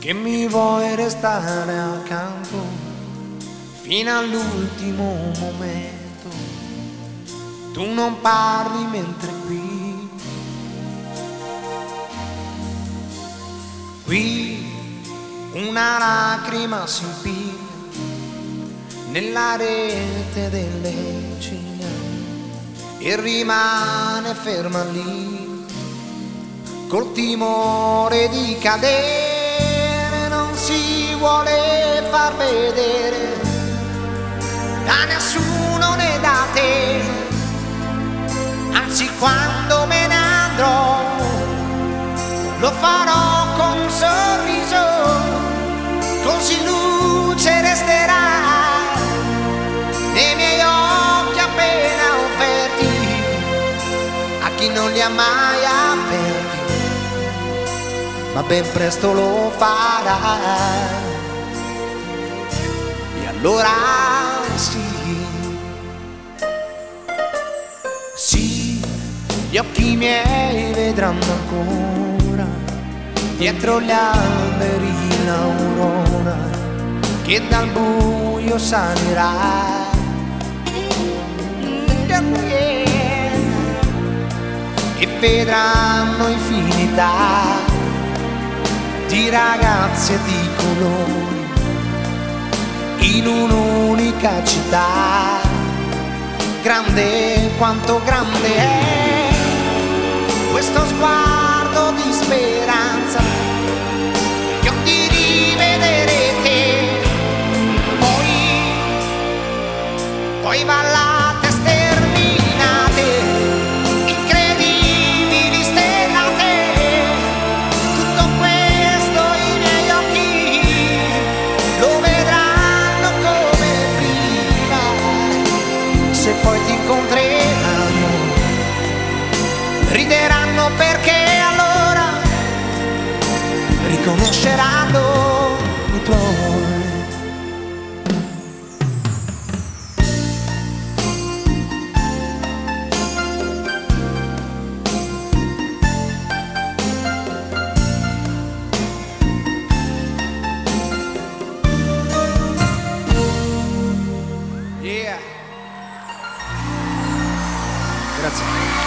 che mi vuoi restare accanto fino all'ultimo momento. Tu non parli mentre qui una lacrima si impiglia nella rete delle ciglia e rimane ferma lì col timore di cadere. Non si vuole far vedere da nessuno né da te, anzi quando me ne andrò lo farò con un sorriso, così luce resterà nei miei occhi appena offerti a chi non li ha mai aperti, ma ben presto lo farà. E allora sì, gli occhi miei vedranno ancora dietro gli alberi l'aurora che dal buio salirà. E vedranno infinità di ragazze e di colori in un'unica città, grande quanto grande è questo sguardo di speranza, gli occhi di vedere te, poi ballate sterminate, incredibili stellate, tutto questo i miei occhi lo vedranno come prima, se poi ti incontreranno rideranno perché allora riconosceranno i tuoi. Yeah. Grazie.